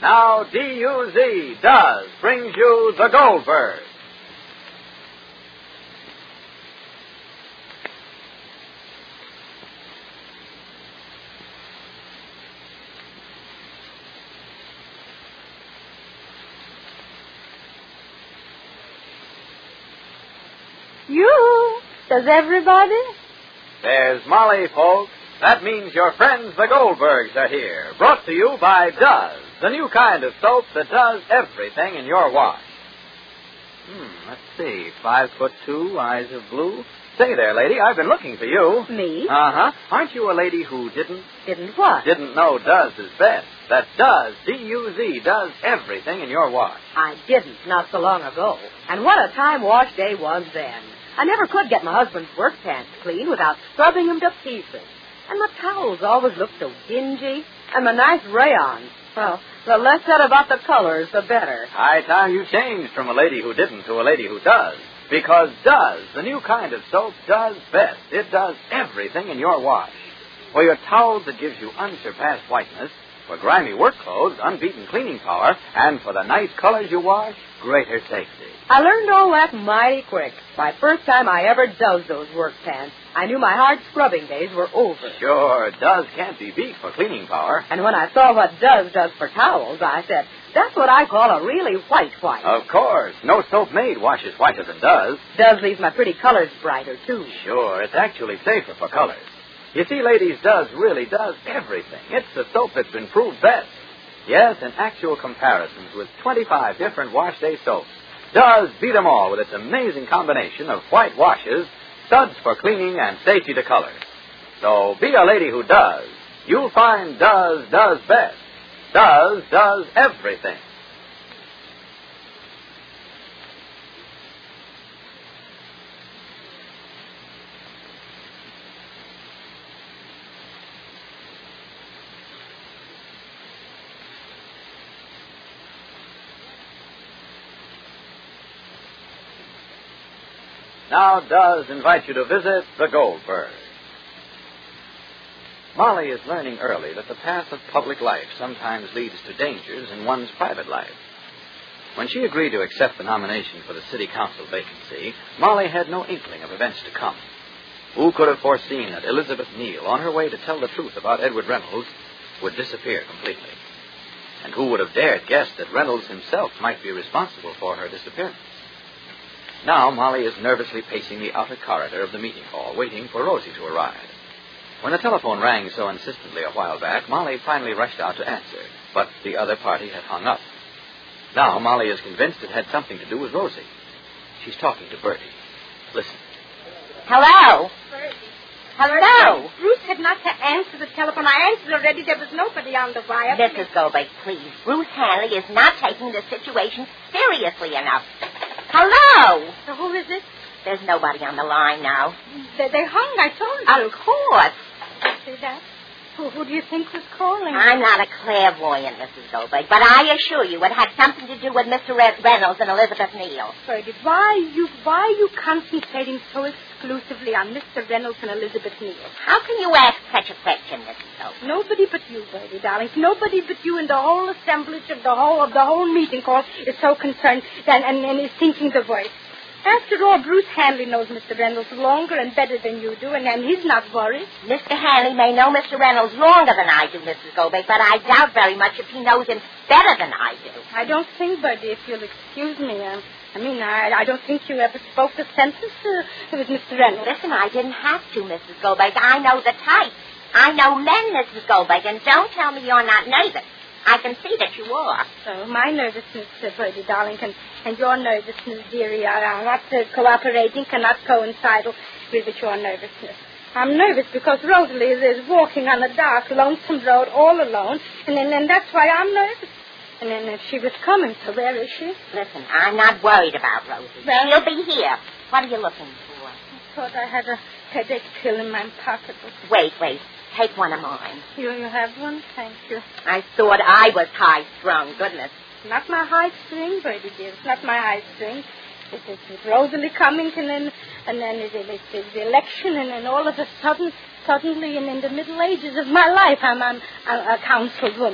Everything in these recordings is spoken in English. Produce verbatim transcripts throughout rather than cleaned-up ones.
Now D U Z does brings you the Goldberg. You? Does everybody? There's Molly, folks. That means your friends the Goldbergs are here. Brought to you by Does, the new kind of soap that does everything in your wash. Hmm, let's see. Five foot two, eyes of blue. Say there, lady, I've been looking for you. Me? Uh-huh. Aren't you a lady who didn't? Didn't what? Didn't know Does is best. That Does, D U Z, does everything in your wash. I didn't, not so long ago. And what a time wash day was then. I never could get my husband's work pants clean without scrubbing them to pieces. And my towels always looked so dingy. And my nice rayons. Well, the less said about the colors, the better. High time you changed from a lady who didn't to a lady who does. Because Does, the new kind of soap, does best. It does everything in your wash. For your towels, it gives you unsurpassed whiteness. For grimy work clothes, unbeaten cleaning power. And for the nice colors you wash, greater safety. I learned all that mighty quick. By first time I ever does those work pants, I knew my hard scrubbing days were over. Sure, Does can't be beat for cleaning power. And when I saw what Does does for towels, I said, that's what I call a really white white. Of course. No soap made washes whiter than Does. Does leaves my pretty colors brighter, too. Sure, it's actually safer for colors. You see, ladies, Does really does everything. It's the soap that's been proved best. Yes, in actual comparisons with twenty-five different wash day soaps, Does beat them all with its amazing combination of white washes, suds for cleaning, and safety to color. So be a lady who does. You'll find Does does best. Does does everything. Now Does invite you to visit the Goldberg. Molly is learning early that the path of public life sometimes leads to dangers in one's private life. When she agreed to accept the nomination for the city council vacancy, Molly had no inkling of events to come. Who could have foreseen that Elizabeth Neal, on her way to tell the truth about Edward Reynolds, would disappear completely? And who would have dared guess that Reynolds himself might be responsible for her disappearance? Now Molly is nervously pacing the outer corridor of the meeting hall, waiting for Rosie to arrive. When the telephone rang so insistently a while back, Molly finally rushed out to answer, but the other party had hung up. Now Molly is convinced it had something to do with Rosie. She's talking to Bertie. Listen. Hello? Bertie. Hello? Bruce had not to answer the telephone. I answered already. There was nobody on the wire. Missus Goldberg, please. Bruce Hanley is not taking the situation seriously enough. Hello? So who is it? There's nobody on the line now. They, they hung, I told you. Of course. See that? Who, who do you think was calling? I'm not a clairvoyant, Missus Goldberg, but I assure you it had something to do with Mister Re- Reynolds and Elizabeth Neal. Bertie, why you why are you concentrating so exclusively on Mister Reynolds and Elizabeth Neal? How can you ask such a question, Missus Goldberg? Nobody but you, Bertie, darling. Nobody but you in the whole assemblage of the whole of the whole meeting hall is so concerned and, and, and is thinking the voice. After all, Bruce Hanley knows Mister Reynolds longer and better than you do, and, and he's not worried. Mister Hanley may know Mister Reynolds longer than I do, Missus Goldberg, but I doubt very much if he knows him better than I do. I don't think, Bertie, if you'll excuse me, uh, I mean, I, I don't think you ever spoke a sentence uh, with Mister Reynolds. Listen, I didn't have to, Missus Goldberg. I know the type. I know men, Missus Goldberg, and don't tell me you're not nervous. I can see that you are. So my nervousness, uh, Bertie, darling, and, and your nervousness, dearie, are, are not uh, cooperating, cannot coincide with your nervousness. I'm nervous because Rosalie is, is walking on a dark, lonesome road all alone, and, and, and that's why I'm nervous. And then if she was coming, so where is she? Listen, I'm not worried about Rosie. Well, she'll be here. What are you looking for? I thought I had a headache pill in my pocketbook. Wait, wait. Take one of mine. You, you have one? Thank you. I thought I was high-strung. Goodness. Not my high string, Bertie dear. It's not my high string. It's, it's, it's Rosalie coming, and then and then it, it, it's, it's the election, and then all of a sudden, suddenly, and in the middle ages of my life, I'm, I'm, I'm a councilwoman.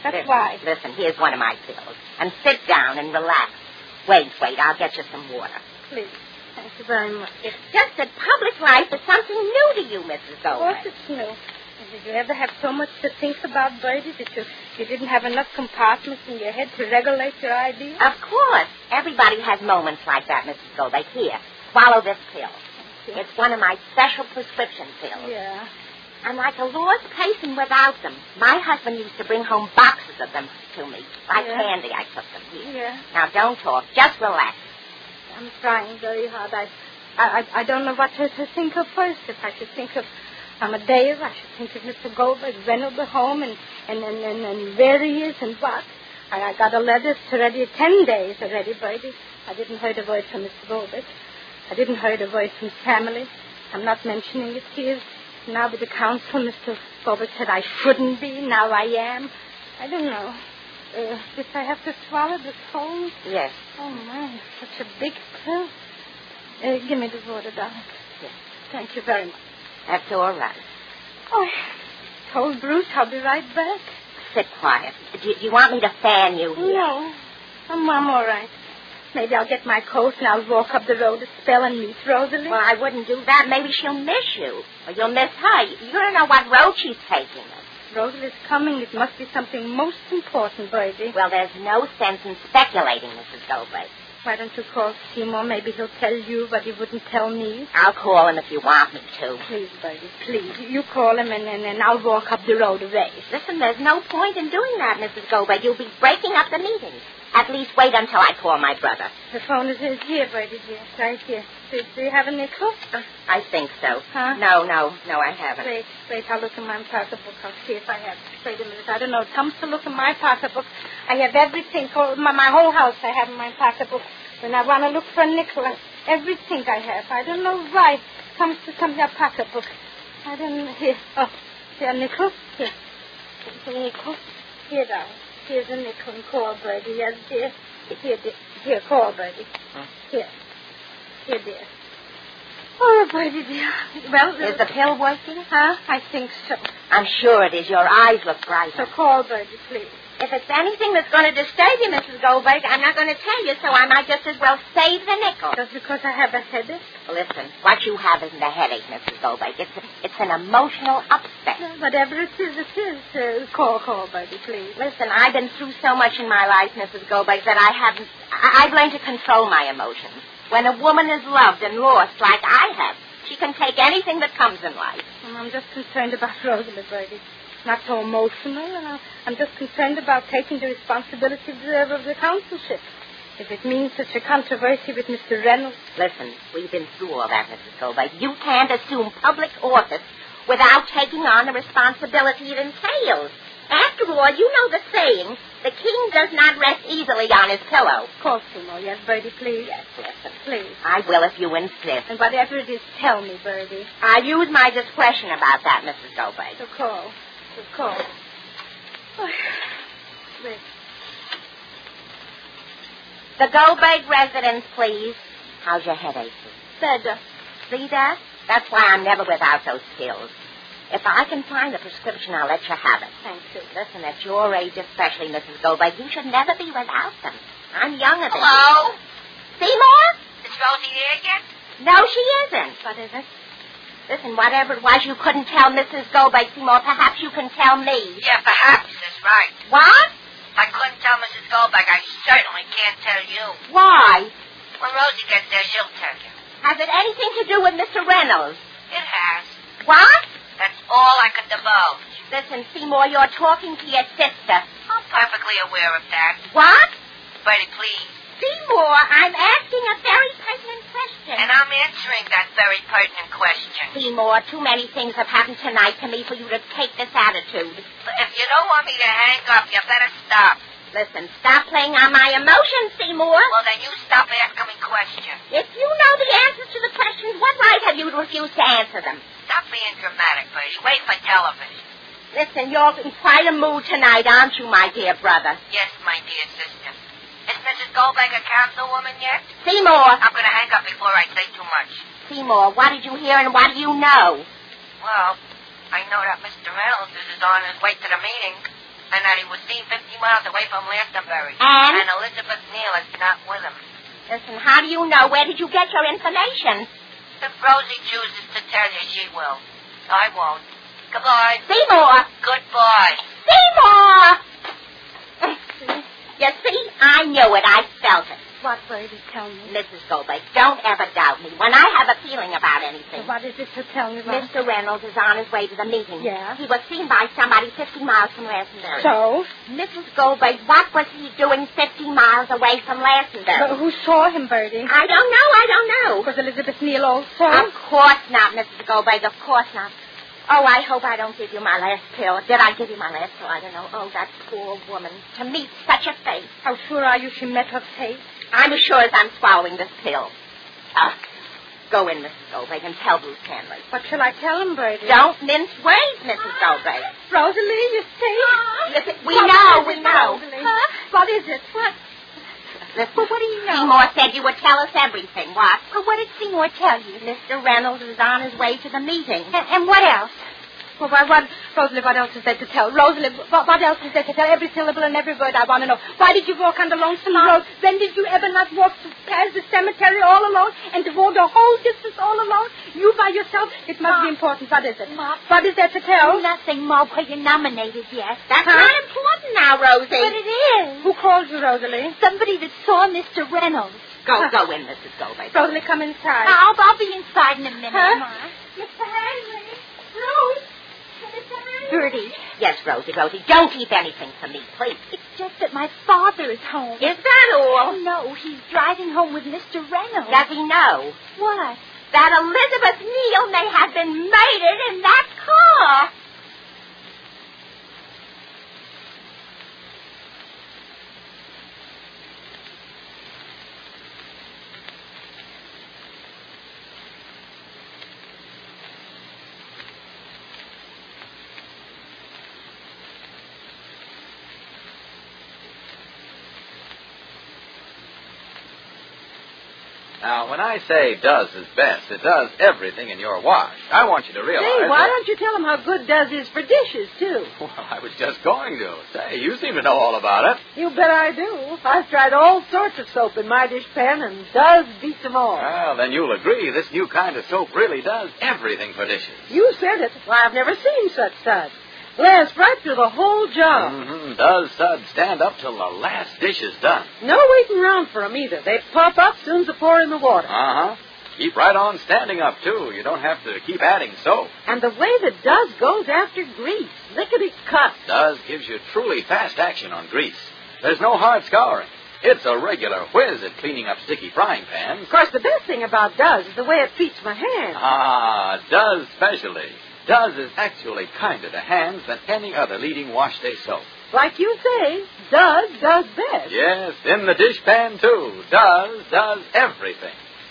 That's listen, why. Listen, here's one of my pills. And sit down and relax. Wait, wait, I'll get you some water. Please. Thank you very much. It's just that public life is something new to you, Missus Of Goldberg. course it's new. Did you ever have so much to think about, Bertie, that you, you didn't have enough compartments in your head to regulate your ideas? Of course. Everybody has moments like that, Missus Goldberg. Here, swallow this pill. It's one of my special prescription pills. Yeah. I'm like a lost person without them. My husband used to bring home boxes of them to me. Like Yeah. candy, I took them here. Yeah. Now, don't talk. Just relax. I'm trying very hard. I, I, I- I don't know what to, to think of first. If I should think of Amadeus, I should think of Mister Goldberg, Reynolds home, and and, and, and and where he is and what. I, I got a letter. It's already ten days already, Bertie. I didn't hear a word from Mister Goldberg. I didn't hear a word from his family. I'm not mentioning it here. Now with the council, Mister Goldberg said I shouldn't be. Now I am. I don't know. Uh, did I have to swallow this whole? Yes. Oh, my. Such a big pill. Uh, give me the water, darling. Yes. Thank you very much. That's all right. Oh, I told Bruce I'll be right back. Sit quiet. Do, do you want me to fan you here? No. I'm, I'm all right. Maybe I'll get my coat and I'll walk up the road a spell and meet Rosalie. Well, I wouldn't do that. Maybe she'll miss you. Or you'll miss her. You don't know what road she's taking us. Rosalie's coming. It must be something most important, Bertie. Well, there's no sense in speculating, Missus Goldberg. Why don't you call Seymour? Maybe he'll tell you, but he wouldn't tell me. I'll call him if you want me to. Please, Bertie, please. You call him and, and, and I'll walk up the road a ways. Listen, there's no point in doing that, Missus Goldberg. You'll be breaking up the meeting. At least wait until I call my brother. The phone is is here, Bertie, dear. Right here. Do, do you have a nickel? I think so. Huh? No, no, no, I haven't. Wait, wait, I'll look in my pocketbook. I'll see if I have. Wait a minute. I don't know. It comes to look in my pocketbook. I have everything. Oh, my, my whole house I have in my pocketbook. When I want to look for a nickel, I, everything I have. I don't know why. It comes to some your pocketbook. I don't know. Here. Oh, here, a nickel? Here. Here's a nickel. Here, darling. Here's a nickel and call, Bertie. Yes, dear. Here, dear. Here, call, Bertie. Huh? Here. Here, dear. Oh, Bertie, dear. Well, Is the pill working? Huh? I think so. I'm sure it is. Your eyes look So brighter. call, Bertie, please. If it's anything that's going to disturb you, Missus Goldberg, I'm not going to tell you, so I might just as well save the nickel. Just because I have a headache? Listen, what you have isn't a headache, Missus Goldberg. It's, it's an emotional upset. Whatever it is, it is. Uh, call, call, Bertie, please. Listen, I've been through so much in my life, Missus Goldberg, that I haven't... I, I've learned to control my emotions. When a woman is loved and lost like I have, she can take anything that comes in life. And I'm just concerned about Rosalie, Bertie. Not so emotional, and I'm- I'm just concerned about taking the responsibility of the, of the councilship. If it means such a controversy with Mister Reynolds. Listen, we've been through all that, Missus Goldberg. You can't assume public office without taking on the responsibility it entails. After all, you know the saying, the king does not rest easily on his pillow. Call Seymour, yes, Bertie, please. Yes, listen. Please. I will if you insist. And whatever it is, tell me, Bertie. I'll use my discretion about that, Missus Goldberg. So call. So call. Oh, wait. The Goldberg residence, please. How's your headache? Better. See that? That's why I'm never without those pills. If I can find a prescription, I'll let you have it. Thank you. Listen, at your age especially, Missus Goldberg, you should never be without them. I'm younger than Hello? you. Seymour? Is Rosie here yet? No, she isn't. What is it? Listen, whatever it was you couldn't tell Missus Goldberg, Seymour, perhaps you can tell me. Yeah, perhaps. That's right. What? I couldn't tell Missus Goldberg. I certainly can't tell you. Why? When Rosie gets there, she'll tell you. Has it anything to do with Mister Reynolds? It has. What? That's all I could divulge. Listen, Seymour, you're talking to your sister. I'm perfectly aware of that. What? Bertie, please. Seymour, I'm asking a very pertinent question. And I'm answering that very pertinent question. Seymour, too many things have happened tonight to me for you to take this attitude. But if you don't want me to hang up, you better stop. Listen, stop playing on my emotions, Seymour. Well, then you stop asking me questions. If you know the answers to the questions, what right have you to refuse to answer them? Stop being dramatic, Bertie. Wait for television. Listen, you're in quite a mood tonight, aren't you, my dear brother? Yes, my dear sister. Is Missus Goldberg a councilwoman yet? Seymour! I'm going to hang up before I say too much. Seymour, what did you hear and what do you know? Well, I know that Mister Reynolds is on his way to the meeting. And that he was seen fifty miles away from Glastonbury. And? And Elizabeth Neal is not with him. Listen, how do you know? Where did you get your information? If Rosie chooses to tell you, she will. I won't. Goodbye. Seymour! Goodbye. Seymour! You see, I knew it. I felt it. What, Bertie? Tell me. Missus Goldberg, don't ever doubt me. When I have a feeling about anything. What is it to tell me about? Mister Reynolds is on his way to the meeting. Yeah? He was seen by somebody fifty miles from Lansingburg. So? Missus Goldberg, what was he doing fifty miles away from Lansingburg? But who saw him, Bertie? I don't know. I don't know. Was Elizabeth Neal also? Of course not, Missus Goldberg. Of course not. Oh, I hope I don't give you my last pill. Did I give you my last pill? I don't know. Oh, that poor woman. To meet such a fate. How sure are you she met her fate? I'm as sure as I'm swallowing this pill. Uh, go in, Missus Goldberg, and tell Bruce Hanley. What shall I tell him, Bertie? Don't mince words, Missus Goldberg. Rosalie, you say? Listen, we What know, is we it, know. Rosalie? Huh? What is it? What? Listen, Well, what do you know? Seymour said you would tell us everything. What? Well, what did Seymour tell you? Mister Reynolds is on his way to the meeting. And, and what else? Well, what, what, Rosalie, what else is there to tell? Rosalie, what, what else is there to tell? Every syllable and every word I want to know. Why did you walk on the Lonesome Road? When did you ever not walk to, past the cemetery all alone and to walk the whole distance all alone? You by yourself? It must Ma. be important. What is it? Ma. What is there to tell? Nothing, Ma. Were you nominated yet? That's Huh? not important now, Rosie. But it is. Who called you, Rosalie? Somebody that saw Mister Reynolds. Go, go in, Missus Goldberg. Rosalie, come inside. I'll, I'll be inside in a minute, Huh? Ma. Mister Hanley. Rose. Mister Hanley. Bertie, Yes, Rosie, Rosie, don't keep anything from me, please. it's just that my father is home. Is that all? No, he's driving home with Mister Reynolds. Does he know What? that Elizabeth Neal may have been murdered in that car? Now, when I say does his best, it does everything in your wash. I want you to realize Say, why that... don't you tell him how good Does is for dishes, too? Well, I was just going to. Say, you seem to know all about it. You bet I do. I've tried all sorts of soap in my dishpan, and Does beats them all. Well, then you'll agree this new kind of soap really does everything for dishes. You said it. Why, I've never seen such suds. Last right through the whole job. Mm-hmm. Does suds stand up till the last dish is done. No waiting around for 'em either. They pop up soon as you pour in the water. Uh-huh. Keep right on standing up, too. You don't have to keep adding soap. And the way that Does goes after grease. Lickety-cut. Does gives you truly fast action on grease. There's no hard scouring. It's a regular whiz at cleaning up sticky frying pans. Of course, the best thing about Does is the way it treats my hands. Ah, Does specially. Does is actually kinder to hands than any other leading wash day soap. Like you say, Does does best. Yes, in the dishpan, too. Does does everything.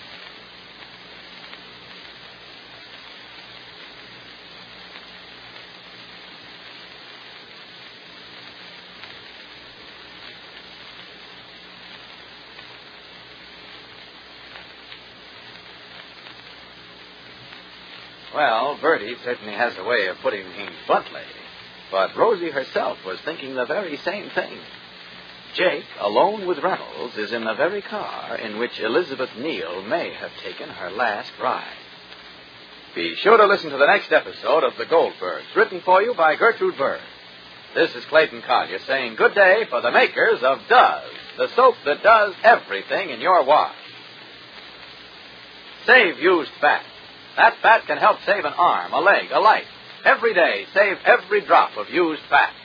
Well, Bertie certainly has a way of putting things bluntly. But Rosie herself was thinking the very same thing. Jake, alone with Reynolds, is in the very car in which Elizabeth Neal may have taken her last ride. Be sure to listen to the next episode of The Goldbergs, written for you by Gertrude Berg. This is Clayton Collier saying good day for the makers of Does, the soap that does everything in your wash. Save used fat. That fat can help save an arm, a leg, a life. Every day, save every drop of used fat.